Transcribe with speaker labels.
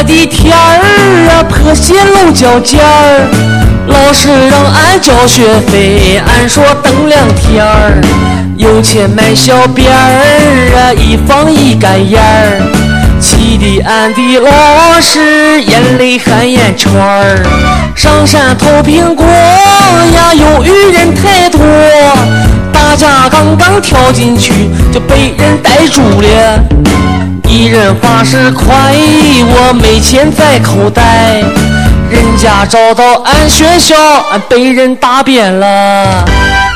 Speaker 1: 的天儿啊，破鞋露脚尖儿，老师让俺交学费，俺说等2天儿。有钱买小辫儿啊，一放一干眼儿，气得俺的老师眼泪含眼圈儿。上山偷苹果呀，有渔人太多，大家刚刚跳进去就被人逮住了。一人花10块，我没钱在口袋，人家找到俺学校，俺被人打扁了。